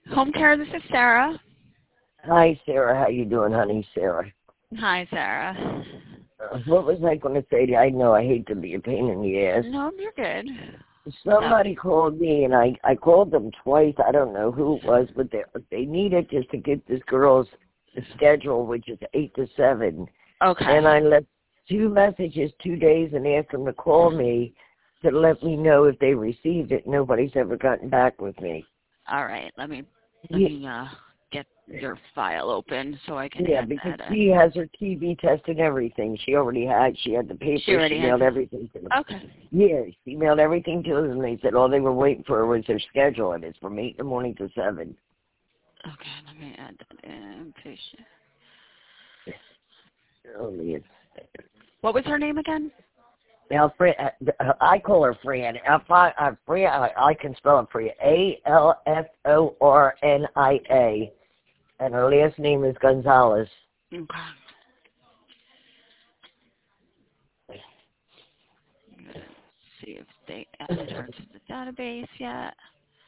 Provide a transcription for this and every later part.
Home care, this is Sarah. Hi, Sarah. How you doing, honey? Sarah. Hi, Sarah. What was I going to say to you? I know I hate to be a pain in the ass. No, you're good. Somebody called me, and I called them twice. I don't know who it was, but they needed just to get this girl's schedule, which is 8 to 7. Okay. And I left 2 messages 2 days and asked them to call me to let me know if they received it. Nobody's ever gotten back with me. All right. Let me get your file open so I can add because that she in. has her TB test and everything. She had the paper. She mailed everything to them. Okay. Yeah, she mailed everything to them, and they said all they were waiting for was their schedule, and it's from 8 in the morning to 7. Okay, let me add that in. Patient. Only it's What was her name again? now, I call her Fran. I can spell it for you. Alfornia, and her last name is Gonzalez. Okay. Let's see if they added her to the database yet.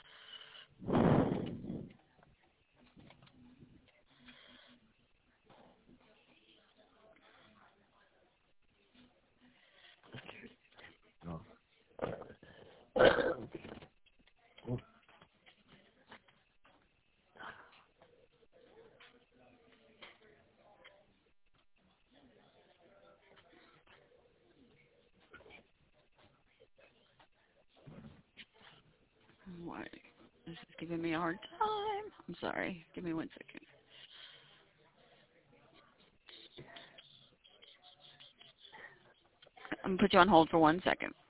What? This is giving me a hard time. I'm sorry. Give me 1 second. I'm going to put you on hold for 1 second.